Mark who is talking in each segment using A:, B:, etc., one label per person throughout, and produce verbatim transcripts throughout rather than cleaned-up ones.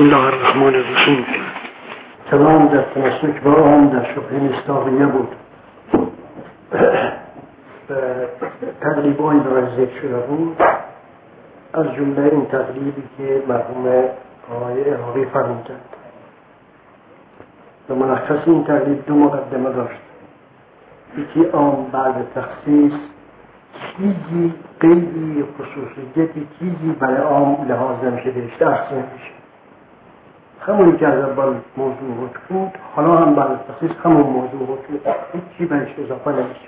A: بسم الله الرحمن الرحیم.
B: کلام در تمسک با آن در شبه مصداقیه بود. تقریب های برای ذکر شده بود، از جمله این تقریبی که مرحوم آقای عراقی فرمودند. و ملخص این تقریب دو مقدمه داشت. یکی آن بعد تخصیص چیزی قیدی خصوصیتی چیزی برای عام لحاظ نمیشه داشته اخص نمیشه، همونی که از اول موضوع حکم بود حالا هم بعد تخصیص همون موضوع حکم، هیچی برش اضافه نمیشه.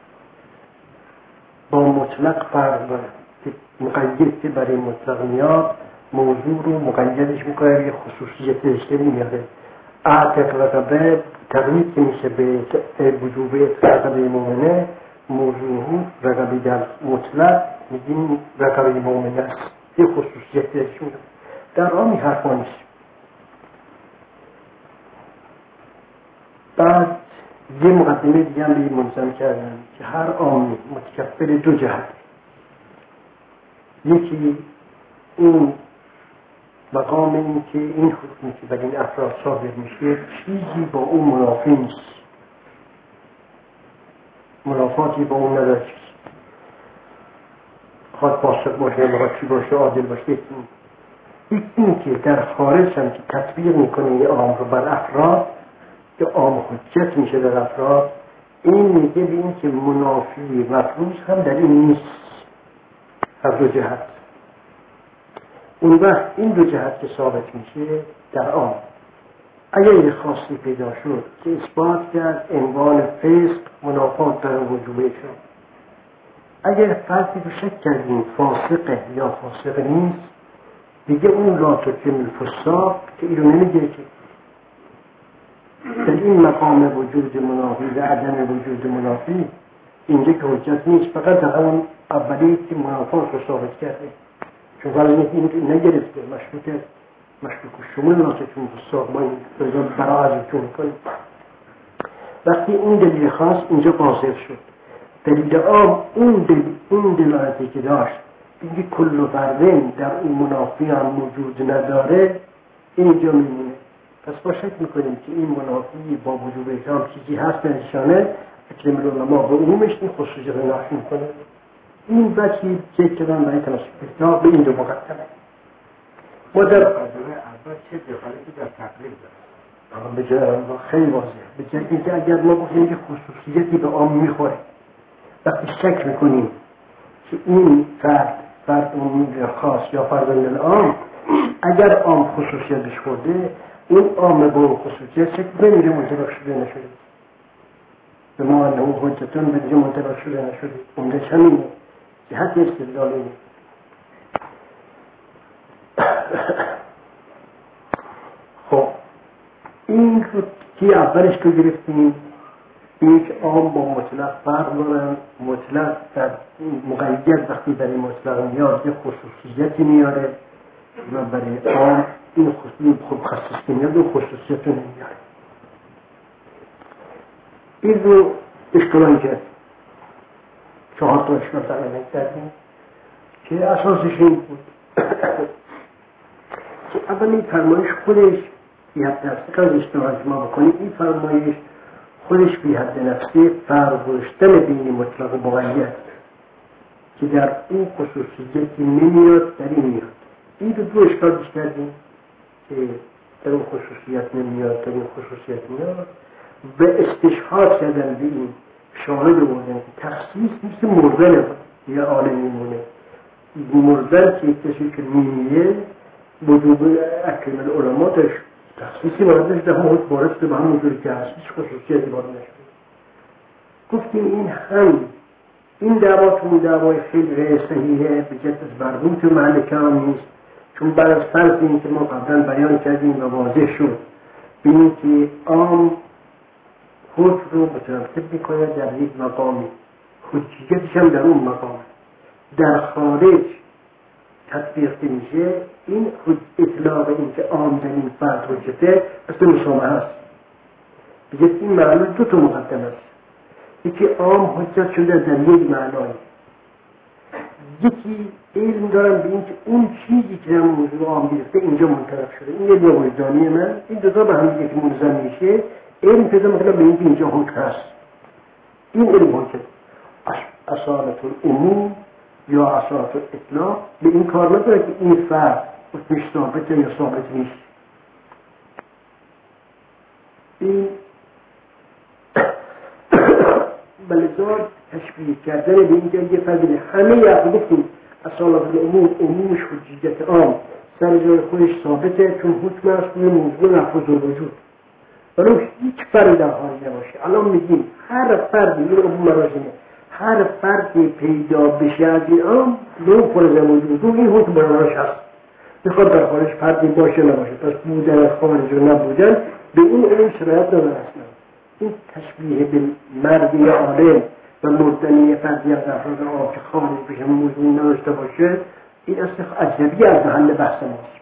B: با مطلق فرق داره که مقید که برای مطلق میاد موضوع رو مقیدش میکنه، یه خصوصیت داشته میاره. اعتق رقبه تقیید که میشه به وجوب رقبه مؤمنه، موضوع رقبه در مطلق میگیم رقبه مؤمنه است، یه خصوصیت داشته میاره. در آمی حرفا نیست. بعد یه مقدمه دیگه هم به منظم کردن که هر عامی متکفل دو جهت، یکی اون مقام این که این حکمی که بر این افراد صادر میشه چیزی با اون منافی نیست، منافاتی با اون نداره، خواهد فاسق باشه یا چی باشه عادل باشه. یکی این که در خارج هم که تطبیق میکنه این عام رو بر افراد که عام حجت میشه در افراد، این میگه به این که منافی مفروض هم در این نیست، هر دو جهت. اون وقت این دو جهت که ثابت میشه در عام، اگر یه خاصی پیدا شد که اثبات کرد عنوان فسق منافات در وجوبه شد، اگر فرقی رو شک کردیم فاسقه یا فاسق نیست، دیگه اون لا تکمل الفساق که اینو نمیگه که در این مقام وجود منافی و عدم وجود منافی اینجا که حجت نیست، فقط در همون اولی که منافات رو ثابت کرده، چون ولی این نگرفته مشروط مشروط شمول ناسه چون فساق ما این برای از چون کنیم. وقتی اون دلیل خاص اینجا قاصر شد، دلیل عام اون دلیل اون دلالتی که داشت اینکه کل فردین در اون منافی هم موجود نداره، اینجا میمونه. پس با شک میکنیم که این منافی با وجود احکام چیزی هست نشانه اکرم العلماء به عمومش این خصوصیت رو ناشی میکنه. این بچی که کردن برای تناسب احکام به این دو مقدمه. ما در
C: اول چه دخالتی در تقریب داره؟
B: به جای خیلی واضحه، به جای اینکه اگر ما بخونیم که خصوصیتی به عام میخوره، وقتی شک میکنیم که این فرد فرد اون خاص یا فرد العام، اگر عام خصوصیتش خورده، اون عام با اون خصوصیت شکل بمیره منطبق شده نشده. به ما انه اون حجتون به دیگه منطبق شده نشده. عمدش همینه که حتی استدلال اینه. خب این رو که اولش که گرفتیم، این که عام با مطلق فرق دارن. مطلق در مقید وقتی برای مطلق میاد یه خصوصیتی میاره و برای عام این خصوصیت خب خصوصی میاد و خصوصیت رو نمیاره. این رو اشکالان کرد، چهار تا اشکال تقریبا کردیم که اساسش این بود که اول این فرمایش خودش بی حد نفسی که از اشتباه ما بکنیم، این فرمایش خودش بی حد نفسی فرق گذاشتن بین مطلق و مقید که در این خصوصیتی نمیاد در این میاد. این رو دو اشکال بیش کردیم که در اون خصوصیت نمیاد در این خصوصیت میاد و استشهاد کردن به این شاهد بودن که تخصیص مثل مردن یا آن میمونه. مردن که کسی که میمیه وجوب اکرم العلماء داشت، تخصیصی باردش در همون بارسته به همون جوری که هست، هیچ خصوصیتی بارد نشده. گفتیم این هم این دعواتون دعوای خیلی صحیحه، به جد از مربوط و محل کلام نیست، چون بعد از فرض این که ما قبلا بیان کردیم و واضح شد بینیم که عام خود رو مترتب میکنه در یک مقامی، حجیتش هم در اون مقام، در خارج تطبیق میشه. این اطلاق این که عام در این فرد حجته اصلا مسامحه است. بگید این معنی دو تا مقدم است، یکی عام حجت شده در یک معنای، یکی علم دارم به این که اون چیزی که در موضوع عام گرفته اینجا منطبق شده، این علم وجدانی من، این دو تا به هم دیگه که منظم میشه علم پیدا میکنه به این که اینجا حکم هست. این علم حکم اصالت العموم یا اصالت الاطلاق به این کار نداره که این فرد حکمش ثابته یا ثابت نیست. این بلزار تشبیه کردن به اینجا یه فضل همه یقل گفتیم اصالت العموم عمومش حجیت عام سر جای خودش ثابته چون حکم است روی موضوع لفظ و وجود ولی هیچ فرد در حالی نباشه. الان میگیم هر فردی این عموم مرازمه هر فردی پیدا بشه از این عام نوع فرض وجود این حکم براش هست میخواد در خارج فردی باشه نباشه پس بودن از خارج و نبودن به این علم شرایط نداره اصلا. این تشبیه به مرد یا عالم و مردنی فردی از افراد عام که خارج بشه موضوع نداشته باشه این اصلا اجنبی از محل بحث ماست.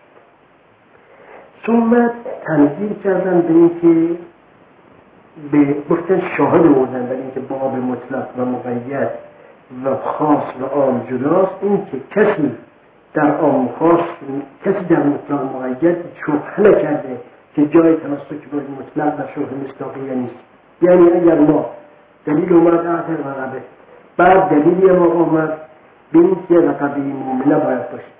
B: ثم تنظیم کردن به این که به گفتن شاهد بودن برای اینکه باب مطلق و مقید و خاص و عام جداست. این که کسی در عام خاص کسی در مطلق مقید شبهه نکرده که جای تمسک به مطلق در شبهه مصداقیه نیست. یعنی اگر ما دلیل اومد اعتر و ربه بعد دلیلی ما اومد به این که رقبه مومنه باید باشه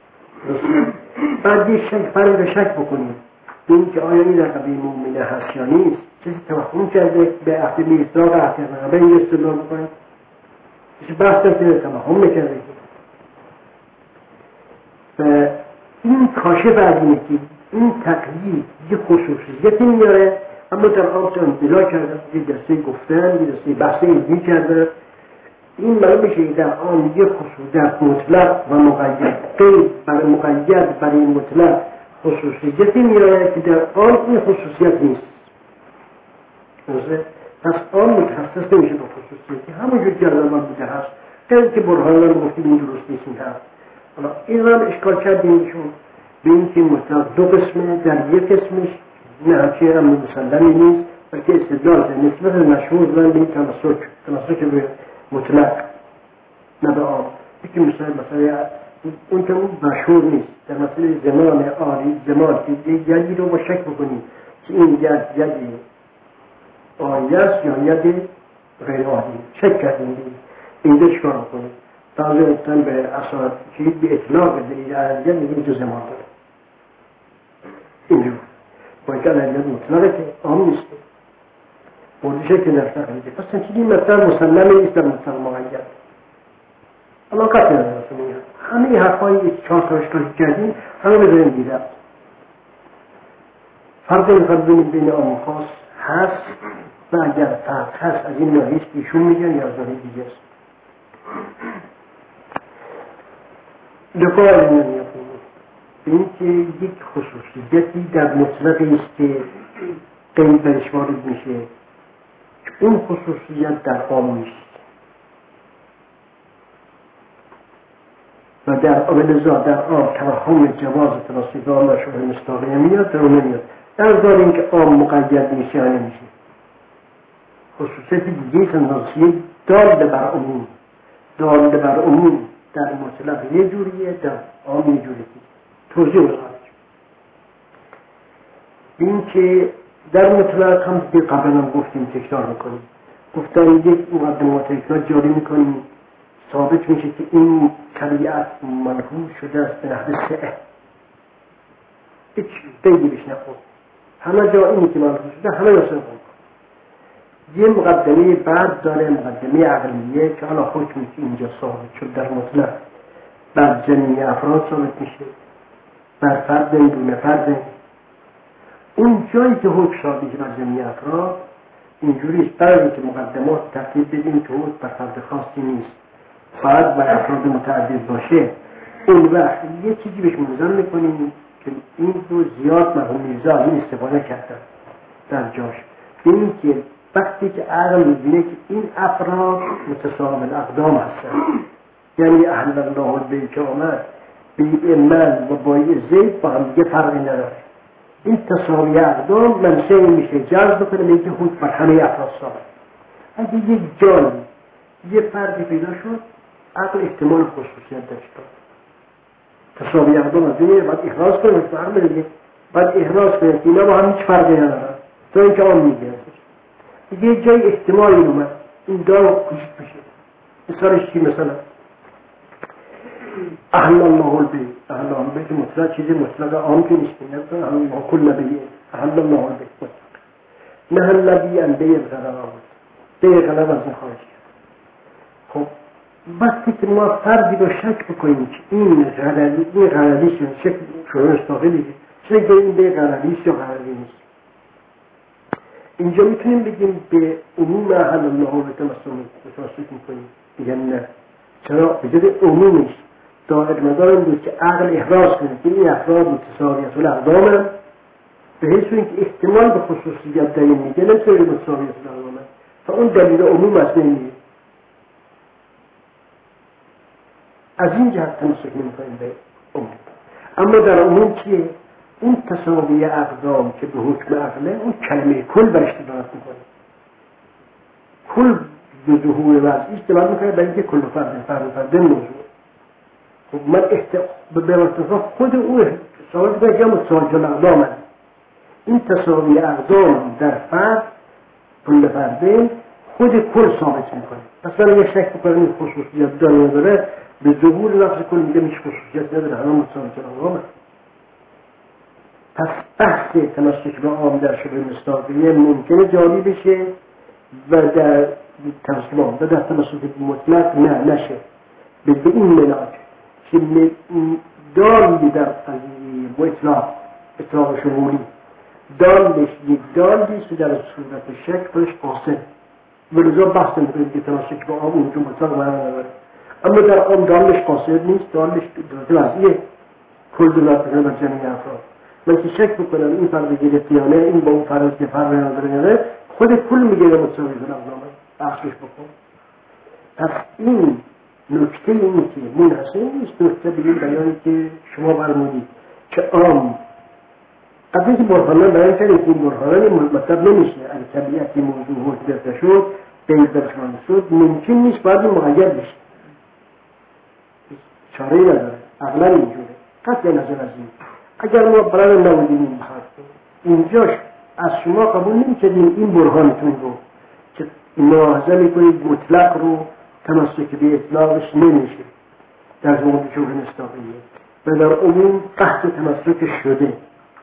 B: بعد یه شک فرد شک بکنیم به این که آیا این رقبه مومنه هست یا نیست کسی توهم کرده به احتیل اصلاق احتیل رقبه این استدلال بکنیم کسی بحث که توهم نکرده و این کاشف از اینه که این تقیید یه خصوصیتی میاره اما در آن انطلاع کرده یه دسته گفتن یه دسته بحث علمی کرده این معلوم میشه در آن یه خصوصیت مطلق و مقید قید برای مقید برای مطلق خصوصیتی میاره که در آن این خصوصیت نیست. پس آن متخصص نمیشه با خصوصیتی همونجور که الان بوده هست غیر که برهان رو گفتیم این درست نیست این هست. حالا این رو هم اشکال کردیمشون به این که مطلق دو قسمه در یک قسمش نه همچه هم مسلمی نیست بلکه استدلال که نسبت مشهور دارن به این تمسک تمسک به مطلق نه به آن یکی مثلا مثلا اون که اون مشهور نیست در مسئله زمان آری زمان که یدی رو با شک بکنیم که این ید یدی آری است یا یدی غیر آری شک کردیم اینجا چکار بکنیم تازه افتن به اصلا که به اطلاق دلیل عرضیت میگیم تو زمان داره اینجور باید عرضیت مطلقه که آم نیست بردیشه که نفتر خلیده پس تنچینی مطلب مسلمه نیست در مطلب مقید علاقت نداره همه حرفایی که چهار تا اشکالی کردیم همه بذاریم دیده فرق میخواد بینیم بین عام و خاص هست و اگر فرق هست از این ناحیه ایشون میگن یا از ناحیه دیگه است دفاع این نمیاد به این که یک خصوصیتی در مطلقی است که قید برش وارد میشه اون خصوصیت در عام نیست و در اولزا در عام توهم جواز تناسب عام و شبه مصداقیه میاد در اون نمیاد در دار این که عام مقید میشه یا نمیشه خصوصیت دیگه تناسیه دالده بر عموم دالده بر عموم در مطلق یه جوریه در عام یه جوریه توضیح بزارد این که در مطلق هم دیگه قبل هم گفتیم تکرار میکنیم گفتن یک مقدمات تکرار جاری میکنیم ثابت میشه که این طبیعت منحوس شده است به نحو سعه هیچ قیدی بهش نخورد همه جا اینی که منحوس شده همه نصر کن یه مقدمه بعد داره مقدمه عقلیه که حالا حکمی که اینجا ثابت شد در مطلق بر جمعی افراد ثابت میشه بر فرد دون فرد اون جایی که حکم ثابت بر جمعی افراد اینجوری است برای که مقدمات ترتیب بدیم که حکم بر فرد خاصی نیست باید بر افراد متعدد باشه اون وقت یه چیزی بهش منظم میکنیم که این رو زیاد مرحوم میرزا از این استفاده کردن در جاش این که وقتی که عقل میبینه که این افراد متساوی الاقدام هستن یعنی اهل الله البیت که آمد به من و با زید با هم دیگه فرقی نداره این تساوی اقدام منشأ میشه جذب کنه به اینکه حکم بر همه افراد ثابت اگه یک جایی یه فردی پیدا شد عقل احتمال خصوصیت داشت. تساوی اقدام از دنیا باید احراز کنیم که عقل دیگه باید احراز کنیم که اینا با هم هیچ فرقی ندارن تا اینکه آن میگه دیگه جای احتمال این اومد این دار کشید بشه. مثالش چی؟ مثلا اهل الله البیت، اهل الله البیت مطلق چیزی مطلق عام که نیست، نه اهل الله کل نبیه، اهل الله البیت مطلق نه الذی ان بیه غلب آمد بیه غلب از این خواهش کرد. خب وقتی که ما فردی رو شک بکنیم که این غلبی این غلبی شکل شروع استاقلی چه که این بیه غلبیست یا غلبی نیست، اینجا میتونیم بگیم به عموم اهل الله رو تمسک میکنیم. میگن نه، چرا؟ بجد عمومش دائر مدار این بود که عقل احراز کنه که این افراد متساویت الاقدام هم به حیث اینکه احتمال به خصوصیت در این میگه نمیتونه متساویت الاقدام هم تا اون دلیل عموم از بین میگه. از این جهت تمسک نمیکنیم به عموم. اما در عموم چیه؟ اون تساوی اقدام که به حکم عقله اون کلمه کل برش دلالت میکنه. کل به ظهور وضعیش دلالت میکنه برای اینکه کل فرد فرد فرد موضوع. خب من به ارتفاع خود او ثابت کنه که متساوی الاقدام هست. این تساوی اقدام در فرد کل فرده خود کل ثابت میکنه. پس من یه شک بکنم این خصوصیت داره نداره به ظهور لفظ کل میگه هیچ خصوصیت نداره، همه متساوی الاقدام هست. پس بحث تمسک به عام در شبه مصداقیه ممکنه جاری بشه و در تمسک به عام و در تمسک به مطلق نه نشه. به این مناج که دالی در قضیه با اطلاق اطلاق شمولی دالش یک دالیست که در صورت شک خودش قاصد ولذا بحث میکنیم که تمسک به عام اونجا مطلق معنی نداره. اما در عام دالش قاصد نیست، دالش وضعیه کل دولت بکنه بر جمعی افراد. من که شک بکنم این فرد گرفتیانه این با اون فرد که فرد نداره خود کل میگه متساوی الاقدام بخشش بکن. پس این نکته اینی که منحصر نیست نکته بگیم بیانی که شما برمودید که عام قبلی که برهانه بیان کردیم که این برهانه مطلب نمیشه اگه طبیعتی موضوع حجت شد بین درشمان شد ممکن نیست باید مغیر بشه، چاره نداره، اغلب اینجوره. قطع نظر از این اگر ما برای نبودیم این بحث اینجاش از شما قبول نمی‌کردیم این برهانتون رو که ملاحظه میکنید مطلق رو تمسک به اطلاقش نمیشه در زمان شبه مصداقیه و در عموم قحط تمسک شده.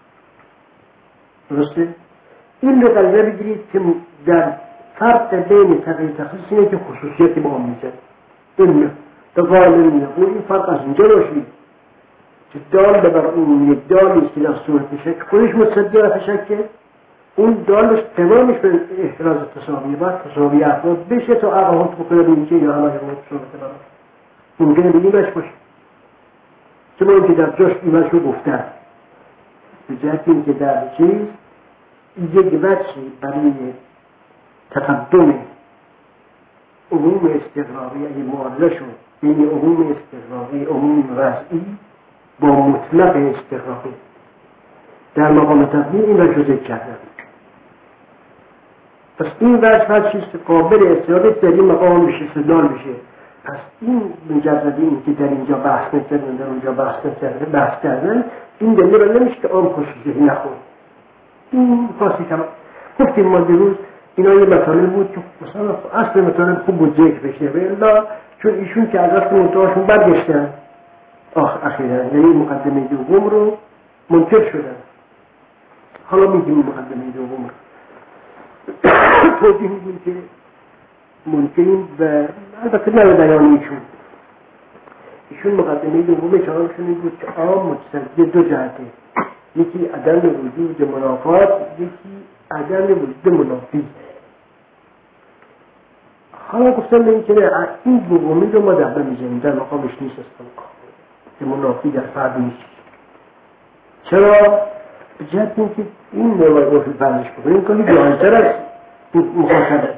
B: درسته؟ این رو قضیه بگیرید که در فرق بین تغییر تخصیص اینه که خصوصیتی با هم میزن این در قائل نمیده این فرق از اینجا باشید که دال بر اون یک دالیست که در صورت شک خودش متصدر شکه اون دالش تمامش به احراز تساوی باید تساوی افراد بشه تا عقاهات بکنه به اینکه یا همه جمعات صورت برای ممکنه به ایمش باشه که ما اینکه در جاش ایمش رو گفتن به جهت این که در چیز یک وجهی برای تقدم عموم استقراقی اگه معادله شد بین عموم استقراقی عموم وضعی با مطلق استقراقی در مقام تقدیم این را جزء کردن. پس این وجه وجهیست که قابل استفاده در این مقام بشه استدلال بشه. پس این مجرد این که در اینجا بحث نکردن در اونجا بحث نکردن بحث کردن این دلیل را نمیشه که آن خصوصی نخون. این خاصی کم گفتیم ما دیروز اینا یه مطالب بود که مثلا اصل مطالب خوب بود ذکر بشه به الله چون ایشون که از اصل منتهاشون برگشتن آخ اخیرا یعنی مقدمه دوم رو منکر شدن. حالا میگیم مقدمه دوم رو توضیح میگیم که منکرین و البته نه بیان ایشون ایشون مقدمه دوم چهارشون این بود که عام متصدی دو جهته یکی عدم وجود منافات یکی عدم وجود منافی. حالا گفتم به این که نه این دومی رو ما دبه میزنیم در مقامش نیست اصلا که منافی در فرد نیست. چرا؟ به جهت این که این موضوع رو برنش بکنیم کنی جایزتر از مخاطبه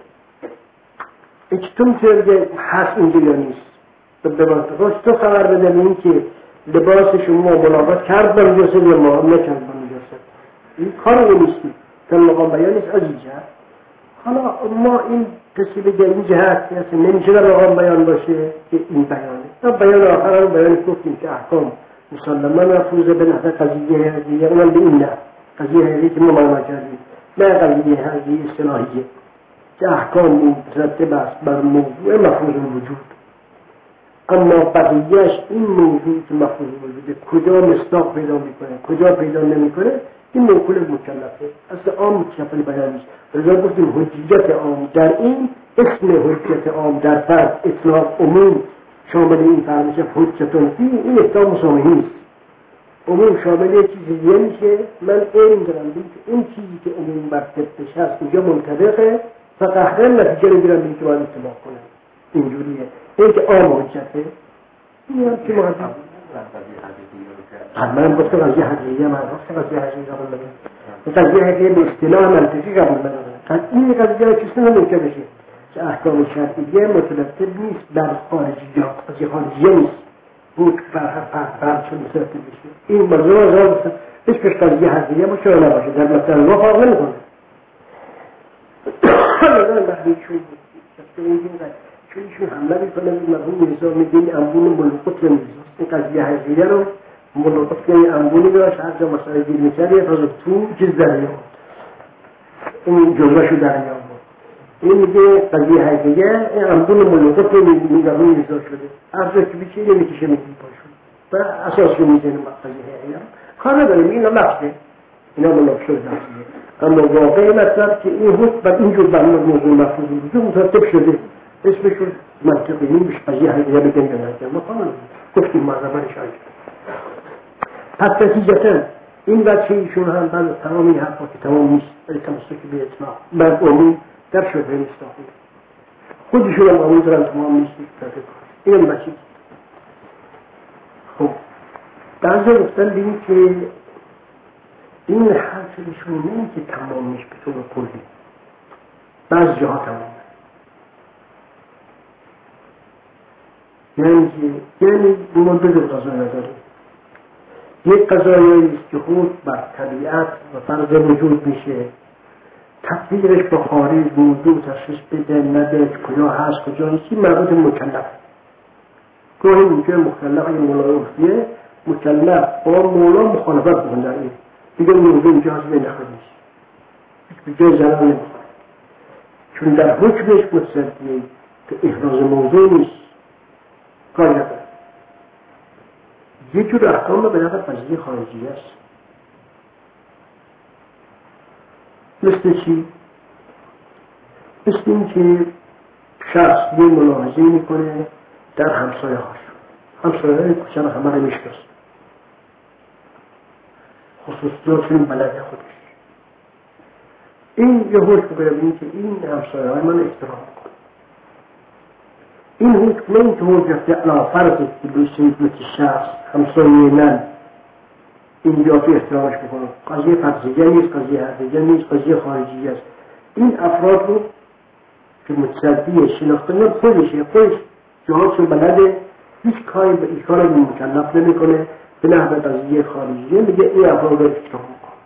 B: چطور میتونه بگه هست اینجا یا نیست به منطقه تو خبر بدن این که لباس شما ملاقات کرد با مجاسد یا ما نکرد با مجاسد این کار رو نیستی در مقام بیان نیست از اینجا. حالا ما این کسی بگه این جهت اصلا نمیشه در آقام بیان باشه که این بیانه. تا بیان آخر هم بیان گفتیم که احکام مسلمان مفروضه به نحو قضیه حقیقیه، اونم به این نه قضیه حقیقی که ما معنا کردیم، نه قضیه حقیقی اصطلاحیه که احکام مترتب است بر موضوع مفروض الوجود. اما بقیهش این موضوع که مفروض الوجوده کجا مصداق پیدا میکنه کجا پیدا نمیکنه این موکول مکلفه، اصل عام کفل بیان نیست. لذا گفتیم حجیت عام در این اسم حجیت عام در فرد اطلاق عموم شامل این فرد میشه حجتون فی، این احتمال مسامحی نیست. عموم شامل یه چیزی دیگه میشه. من علم دارم بید این چیزی که عموم برکتش هست اینجا منطبقه و قهرن نتیجه نگیرم بید که باید اطلاق کنم. اینجوریه این که عام حجته این هم که مقدم من گفتم قضیه حقیقیه، من گفتم قضیه حقیقیه قبل بدم قضیه حقیقیه به اصطلاح منطقی قبل بدم. این قضیه چیزی نمونکه بشه که احکام شرعیه مترتب نیست بر خارجیات، قضیه خارجیه نیست بود فرق فرق فرق شد مترتب بشه. این موضوع از آن اسمش قضیه حقیقیه باشه و نباشه در مثلا ما فرق نمی کنه. نظرم بخیه چون چون ایشون حمله میکنه به مرحوم میرزا میگه این انبون ملوقت میرزا، این قضیه حقیقیه رو ملوقت که این انبونی داشت هر جا مسئله گیر میکرد یه فرض تو چیز دریا این جلوشو دریا بود. این میگه قضیه حقیقیه این انبون ملوقت مرحوم میرزا شده، هر جا که بیچه اینه میکشه میگه پاشون و اساس رو میزنه قضیه حقیقیه کار نداریم. اینا لفظه، اینا ملوقت شده لفظیه، اما واقعی مطلب که این حکم بر اینجور برنامه موضوع مفروض وجود مترتب شده اسمشون منطقی نیست. قضیه حقیقیه بگن یا نگن ما خواهن گفتیم مرزبان شاید. پس نتیجتا این بچه ایشون هم بعد تمام این حرفا که تمام نیست ولی تمسک به اطلاق بعد عموم در شبه مستقیم خودشون هم عموم دارن تمام نیست این هم بچه. خب بعضی گفتن بینید که این حرف ایشون نه که تمام نیست به طور کلی، بعض جاها تمام یعنی یعنی ما دو جور قضایی نداریم. یک قضایی است که خود بر طبیعت و فرض وجود میشه، تطبیقش با خارج موضوع تشخیص بده نده کجا هست کجا نیست، این مربوط مکلف. گاهی اینجا مکلف این مولا عرفیه مکلف با مولا مخالفت بکن در این دیگه موضوع اینجا هست بین خود نیست به جای زنان نمیخواد چون در حکمش متصدیه که احراز موضوع نیست کار نداره. یه جور احکام به نظر قضیه خارجی است. مثل چی؟ مثل این که شخص یه ملاحظه میکنه در همسایه هاش، همسایه های کچه رو همه رو میشکست خصوصیاتشون بلده خودش. این یه حکم باید این که این همسایه های من احترام میکنه. این حکم نه که موجب علا فرضی که بسید مثل شخص همسایه من اینجا تو احترامش میکنه. قضیه فرضیه نیست، قضیه حقیقیه نیست، قضیه خارجی است. این افراد رو که متصدیه شناختن خودشه، خودش جهاتشون بلده، هیچ کاری به این کار رو مکلف نمیکنه به نحو قضیه خارجیه، میگه این افراد رو احترام میکنه.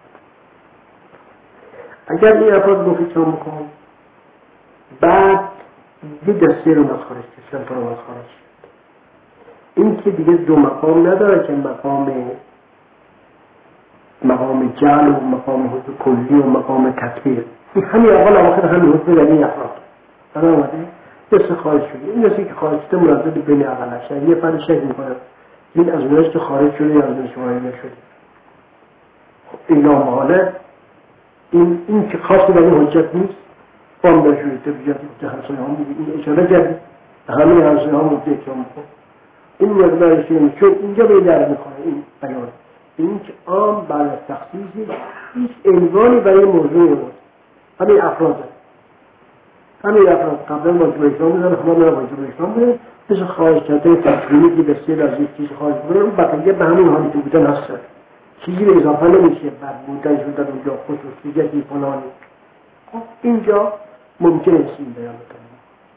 B: اگر این افراد رو احترام میکنه بعد یه دسته رو مسخارش کشن تو رو مسخارش این که دیگه دو مقام نداره که مقام مقام جعل و مقام حکم کلی و مقام تطبیق. این همین اول آخر همین حکم در این افراد برای آمده دست خارج شده. این دسته که خارج شده مرزد بین اقلش یه فرد شک میکنه این از اونهاست که خارج شده یا از اونهاست که خارج نشده. این نامحاله این, این که خاصی در این حجت نیست بام در شده تبجیت که همسایه هم میگه این اشاره کردی همه همسایه هم مبده اکرام میکن این مقدارشی نمیشه چون اینجا به در میخواه این بیان این که عام بعد از تخصیصی هیچ عنوانی برای موضوع بود. همین افراد هست همین افراد قبلا واجب اسلام بودن همه من واجب اسلام بودن مثل خواهش کرده تکلیمی که بسیار از یک چیز خواهش بودن اون بقیه به همین حالی که بودن هست چیزی به اضافه نمیشه بر بودن شدن اونجا خصوصیتی فلانی. خب اینجا ممکنه این بیان بکنم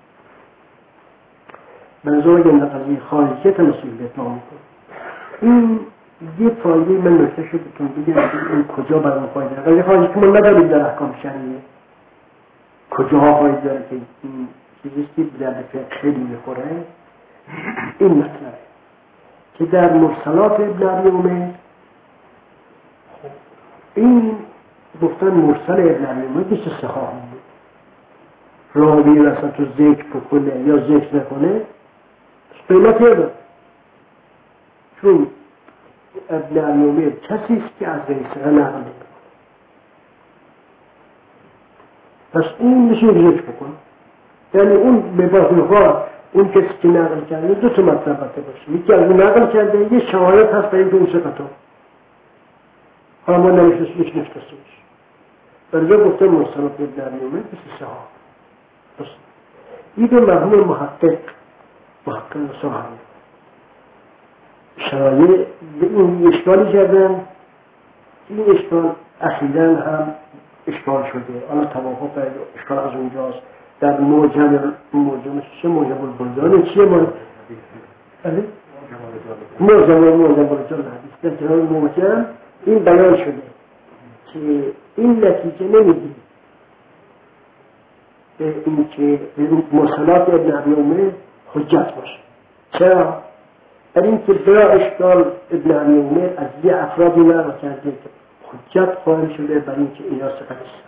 B: منظور اگر نقضی خارجیت مسئول به اطلاع میکنم. این یه فایده من نکته شد بتون بگم این کجا برای فایده قضیه خارجی که من نداریم در احکام شرعیه کجا آقایی داره که این چیزی که در فقه خیلی میخوره این مطلبه که در مرسلات ابن ابی عمر این گفتن مرسل ابن ابی عمر بیست صحابی بود راوی وسط رو ذکر بکنه یا ذکر نکنه قیمت یه داره چون ابن ابی عمر کسی است که از غیر ثقه نقل نمیکنه پس این میشه ذکر بکنه یعنی اون به باطن‌ها اون کسی که نقل کرده دو تا مطلب باشه یکی از اون نقل کرده یه شهادت هست برای اون ثقه حالا ما نمیشه یک نشتسته باشه برجا گفته مرسلات ابن ابی عمر بیست صحابی این به مرحوم محقق محقق صحابی شرایع به این اشکالی کردن این اشکال اخیراً هم اشکال شده حالا توافق اشکال از اونجاست در موجم موجم چه موجم البلدان چیه ما موجم موجم البلدان حدیث در کنار موجم این بیان شده که این نتیجه نمیدی به این که مرسلات ابن ابی عمر حجت باشه چرا؟ در این که بلا اشکال ابن ابی عمر از یه افرادی نقل کرده که حجت قائل شده برای اینکه اینا ثقه نیستن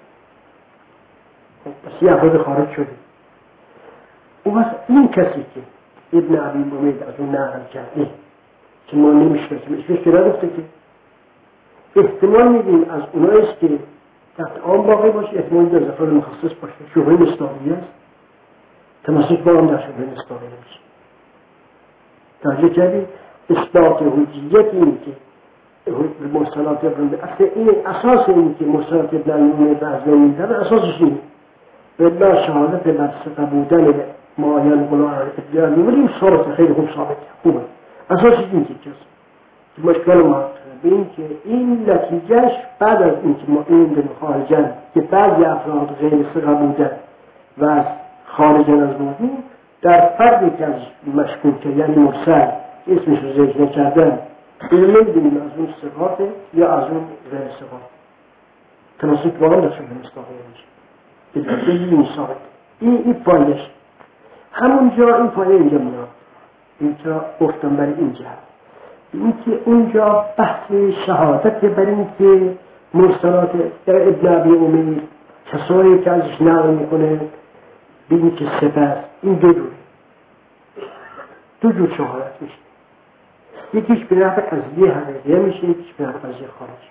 B: پس یه افراد خارج شده اون وقت این کسی که ابن ابی عمر از اون نقل کرده که ما نمیشناسیم اسمش که نگفته که احتمال میدیم از اوناییست که تحت عام باقی باشه احتمال در افراد مخصص باشه شبهه مصداقی است تمسک با هم در شبهه مصداقی میشه توجه کردی اثبات حجیت این که مرسلات ابن اصلا این اساس این که مرسلات ابن عمر بعض نمیدن اساسش اینه بلا شهادت بر ثقه بودن معین قلوع ابن عمر این ثابت خیلی خوب ثابت خوبه اساسش این که کسی مشکل ما به این که این نتیجهش بعد از این که ما این به خارجن که بعضی افراد غیر ثقه بودن و از خارجن از موضوع در فرد که از مشکوکه یعنی مرسل اسمش رو ذکر نکردن این نمیدونیم از اون ثقاته یا از اون غیر ثقات تناسک با هم در شبه مصداقی میشه به این ثابت این این پایش همونجا این پایه اینجا میاد اینجا گفتم برای این جهت این که اونجا بحث شهادت برای این که مرسلات در ابن ابی عمر کسایی که ازش نقل میکنه به این که سپس این دو جور دو جور شهادت میشه یکیش به نحو قضیه حقیقیه میشه یکیش به نحو قضیه خارجی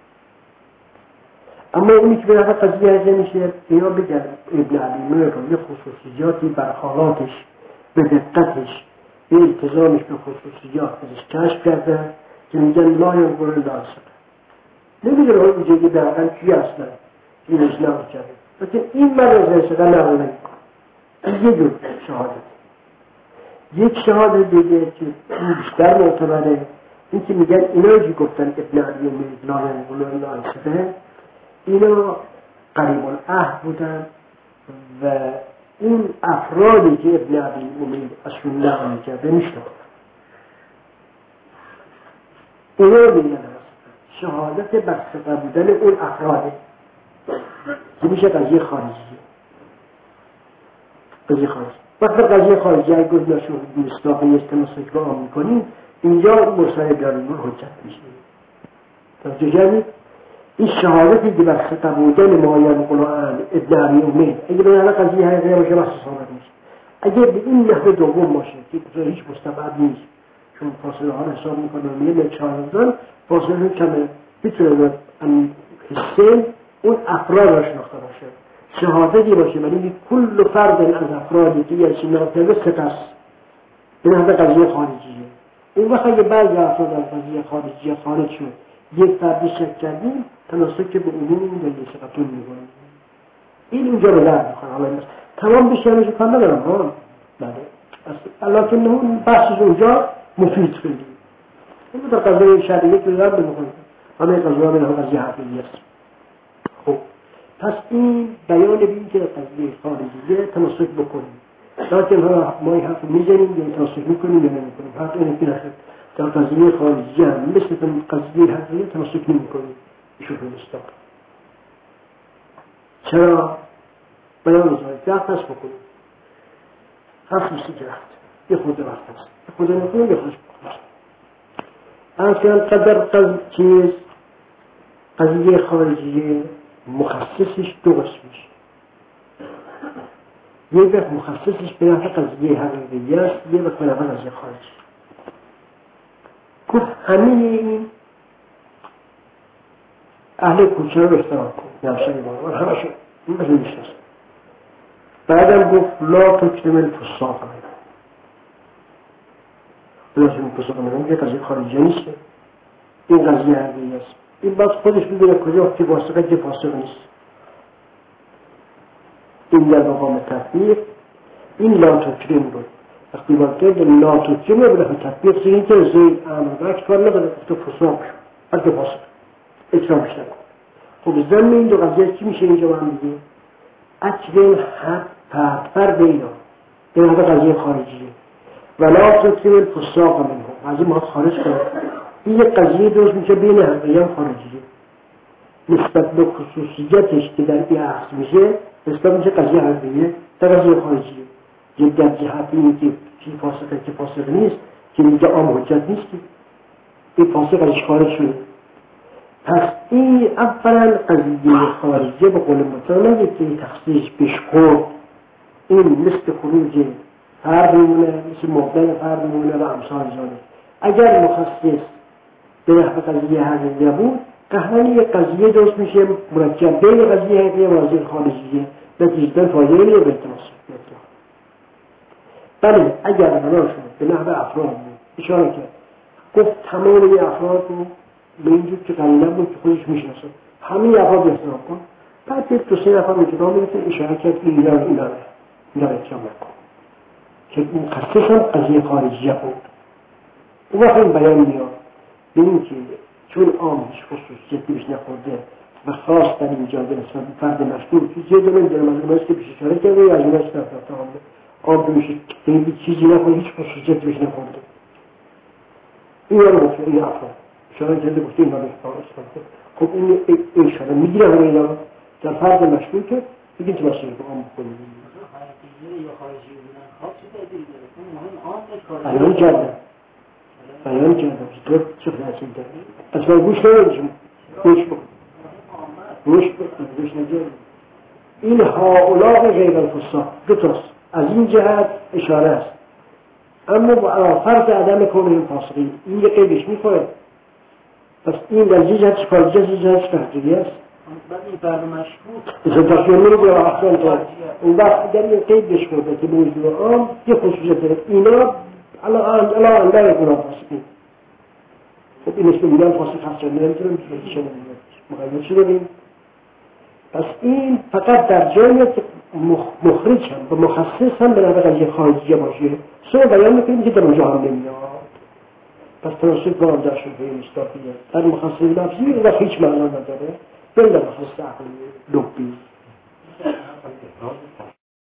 B: اما اونی که به نحو قضیه حقیقیه میشه اینا بگرد ابن ابی عمر رو یه خصوصیاتی بر حالاتش به دقتش به التزامش به خصوصیات ازش کشف کردن که میگن لا ینقل الا عن ثقه نمیگن اون اینجایی در واقع کی اصلا اینش نقل کرده لیکن این مرز ثقه نقل نمیکنه این یه جور شهادت یک شهادت دیگه که این بیشتر معتبره این که میگن اینا که گفتن ابن ابی عمر لا ینقل الا عن ثقه اینا قریب العهد بودن و این افرادی که ابن ابی عمر ازشون نقل میکرده میشناختن اونا میگن شهادت بر ثقه بودن اون افراده که میشه قضیه خارجیه قضیه خارجی وقتی قضیه خارجی اگه گفت یا شهود مصداقی تمسک با هم میکنیم اینجا مرسل ابن ابی عمر حجت میشه توجه کردید این شهادتی که بر ثقه بودن معین قرآن ابن ابی عمر اگه به نحو قضیه حقیقیه باشه بحث ثابت میشه اگه به این نحو دوم باشه که هیچ مستبعد نیست چون فاصله ها رو حساب میکنه میگه چهارزن فاصله کمه میتونه حسین اون افراد را شناخته باشه شهادتی باشه ولی کل فرد از افرادی که یه شناخته ثقه است به نحو قضیه خارجیه اون وقت اگه بعضی افراد از قضیه خارجیه خارج شد یک فردی شک کردیم تناسک به عموم در یه ثقتون میکنیم این اینجا رو لعب میکنم تمام بشه همشه کار ندارم ها بله لیکن اون بحثش اونجا مفید خیلی این در قضیه شرعیه که لعب میکنم همه قضیه همه قضیه حقیقی است خب پس این بیان به این که قضیه خارجیه تناسک بکنیم لیکن ها ما این حرف میزنیم یا تناسک میکنیم یا نمیکنیم حرف اینه که نخیر در قضیه خارجی هم مثل قضیه حقیقی تمسک نمی کنیم شبه مصداق چرا؟ بیان می‌ذارید درخت هست بکنید هست میشه درخت یه خود وقت هست یه خود نکنید یه خودش بکنید اصلا قدر قضیه چیز قضیه خارجیه مخصصش دو قسمش یه وقت مخصصش به نفع قضیه حقیقی است یه وقت به نفع قضیه خارجی گفت همه این اهل کوچه رو احترام کن نفسه ایمان همه شد این مثل میشنست بعدم گفت لا تکرم الفساق منه لا تکرم الفساق منه یه قضیه خارجی نیست این قضیه حقیقی است این باز خودش میدونه کجا که فاسقه که فاسق نیست این در مقام تطبیق این لا تکرم بود وقتی باید کرد لا تکرم رو بده تطبیق سرین که زید امر برکت کار نبده تو فساق شد بلکه فاسق اکرامش نکن خب زن این دو قضیه چی میشه اینجا با هم دیگه اکرم حد پرفر بینا این هده قضیه خارجیه ولا تکرم الفساق منه قضیه ما خارج کنه این یک قضیه درست میشه بین حقیقی خارجیه نسبت به خصوصیتش که در این عکس میشه نسبت میشه قضیه حقیقیه در قضیه خارجیه جدت جهت اینه که چی فاسقه که فاسق نیست که میگه عام حجت نیست که این فاسق ازش خارج شده پس این اولا قضیه خارجیه به قول مطلع نگه که تخصیص بشخورد این مثل خروج فرد میمونه مثل مبدل فرد میمونه و امثال ذالک اگر مخصص به نحو قضیه حقیقیه بود قهرانی یک قضیه درست میشه مرکب بین قضیه حقیقیه و قضیه خارجیه نتیجتاً فایده نمیده به التماس بله اگر بنا شد به نحو افراد بود اشاره کرد گفت تمام این افراد رو به اینجور که قلیلا بود که خودش میشناسه همه افراد احترام کن بعد یک دو سه نفر میتونم میتون اشاره کرد که اینا رو اینا رو اینا رو احترام نکن که مخصص هم قضیه خارجیه بود اون وقت این بیان میاد به این که چون عام هیچ خصوصیتی بیش نخورده و خاص در اینجا به نسبت فرد مشهور که زیاده من دارم از اونهایی که بیش اشاره کرده یا از اونهایی که نفرده عامه عام میشه خیلی چیزی نخورده هیچ خصوصیتی بیش نخورده این رو گفته این افراد اشاره کرده گفته این رو احترام خب این اشاره میگیره همه اینا رو در فرد مشهور که بگید تو مسئله که عام بکنید
C: یا خارجی بودن خواب چه تأثیری داره؟ اون مهم عام
B: بیان کردم بیان کردم تو چه تأثیر داره؟ اصلا گوش نمیدیم گوش بکن گوش بکن گوش نگیریم این هاولاغ غیر الفساق دو تاست از این جهت اشاره است اما با فرض عدم کون این فاسقی این یه قیدش میخوره پس این در این جهت خارجی از این جهت تحقیقی است
C: بعد این فرد مشهور
B: مثل تشمیل رو احسان کرد اون وقت در این قیدش کرده که موضوع عام یه خصوصیت داره اینا الان اندر کنم فاسقی خب این اسم بودن فاسق هست چند نمیتونم چه نمیتونم مقاید چی داریم پس این فقط در جایی که مخرج هم و مخصص هم به نوع قضیه خارجیه باشه سو بیان میکنیم که در اونجا هم نمیاد پس تناسب با در شبه مصداقیه در مخصص لفظی و هیچ معنا نداره بین در مخصص عقلی لبی